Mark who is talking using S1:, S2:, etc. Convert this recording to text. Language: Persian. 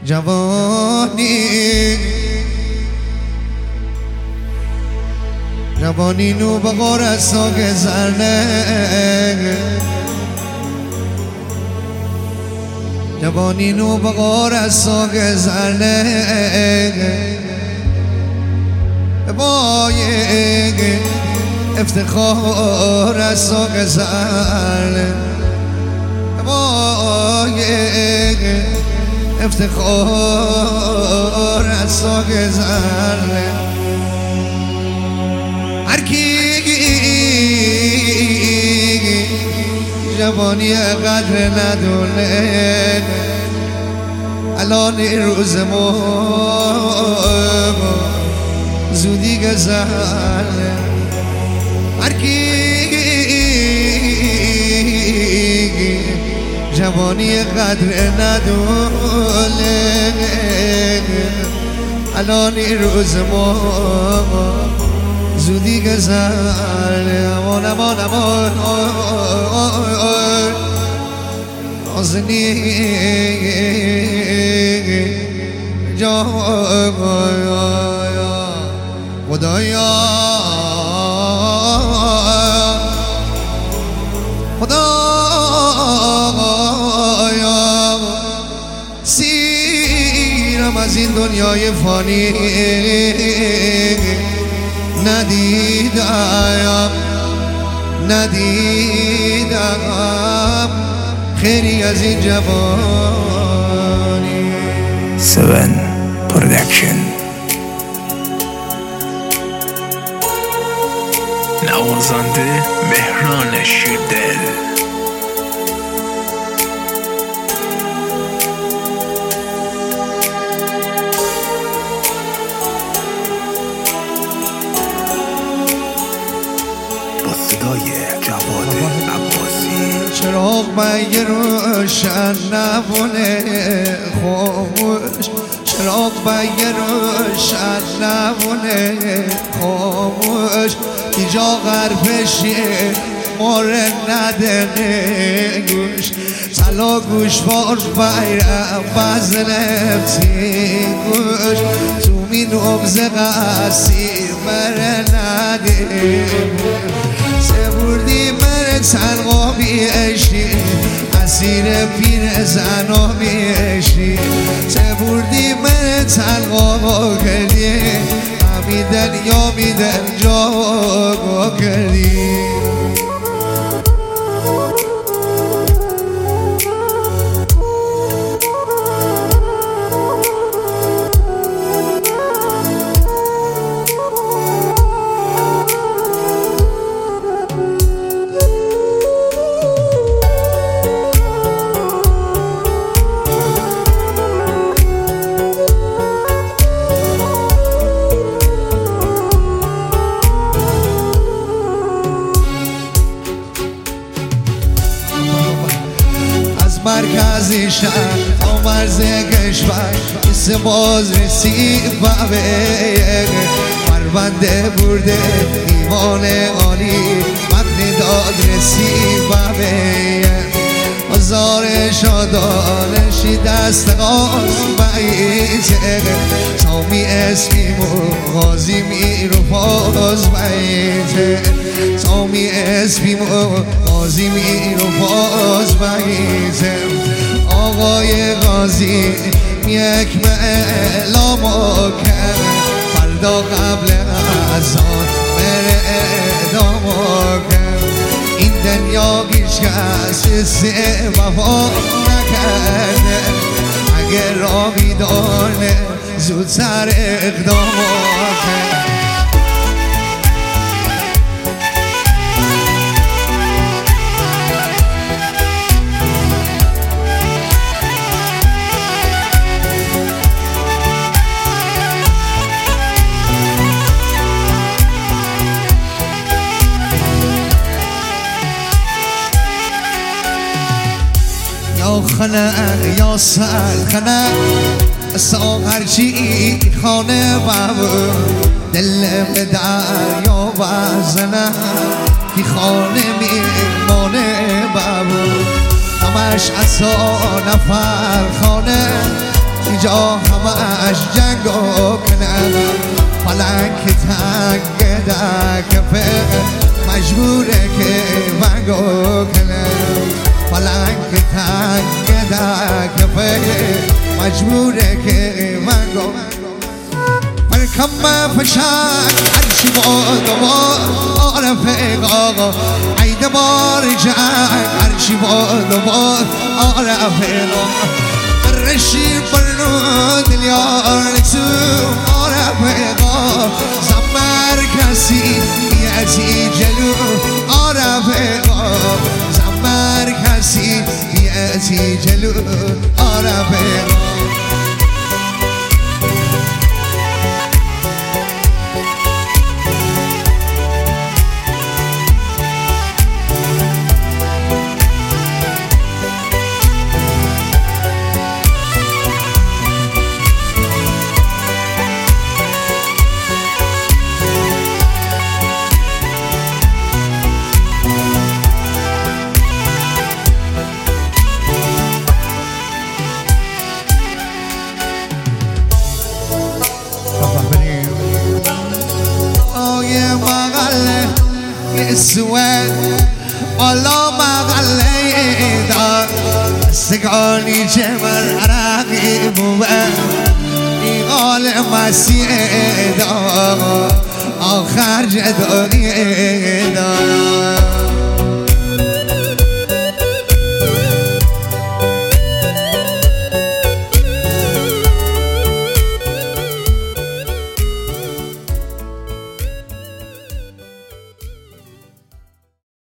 S1: جوانی نو به قرصا گذرنه جوانی نو به قرصا گذرنه با یک افتخار رسا گذرنه با یک افتخار رسا گذرنه هرکی جوانی قدر ندونه الان روز ما زودی گذرنه هرکی جوانی قدر ندونه الان روز ما زودی گذرنه امان امان امان نازنی جا خدایا خدایا سیرم از این دنیای فانی ندیدم خیری از این جوانی
S2: 7 پرودکشن نوازنده مهران شیردل با صدای جواد عباسی
S1: چراغ مگه روشن نمونه خاموش چراغ مگه روشن نمونه خاموش اینجا غربشیه ماره ندنه گوش سلا گوش بار بیرم بزنم سی گوش تو می نبز قصیر مره نده سبوردی مره تنقا بیشی اسیر پیر زنا بیشی سبوردی مره تنقا کردی میدن یا میدن جا کردی مرکزی شهر تا مرز کشور اسم باز رسید بابه پرونده برده دیوان عالی متن داد رسید بابه آزار شادانشی دست قاز بعیده سامی اسمیم و غازی میر و فاز بعیده سامی اسمیم و غازی میر و فاز بعیده آقای غازی یک اعلام کرد فردا قبل اذان بره اعدام کرد این دنیا هیچ کس وفا نکرده اگر راهی داره زودتر اقدام کرد یا خنه یا سرخنه ساغرچی خانه بابو دل به دریا بزنه کی خانه میمانه بابو همش اصا نفر خانه اینجا همش جنگ و کنه پلنگ تنگ دکفه مجبوره که منگو کنه پلنگ تنگ دکفه مجبوره که منگو کم فشنگ هرچی باد و عارفه آقا عید بار جنگ هرچی باد و عارفه آقا رشی برنو دلیار تو عارفه آقا زمر کسی یتی جلو عارفه آقا زمر کسی یتی جلو عارفه آقا سواد الله مغله دار سگانی جمر عراقی بود ایقال مسیح دار آخر جدانی دار